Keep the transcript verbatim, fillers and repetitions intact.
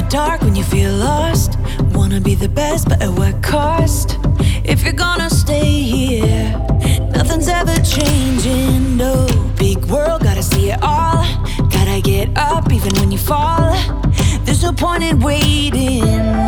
dark when you feel lost. Wanna be the best, but at what cost? If you're gonna stay here, nothing's ever changing, no. Big world, gotta see it all. Gotta get up even when you fall. There's no point in waiting.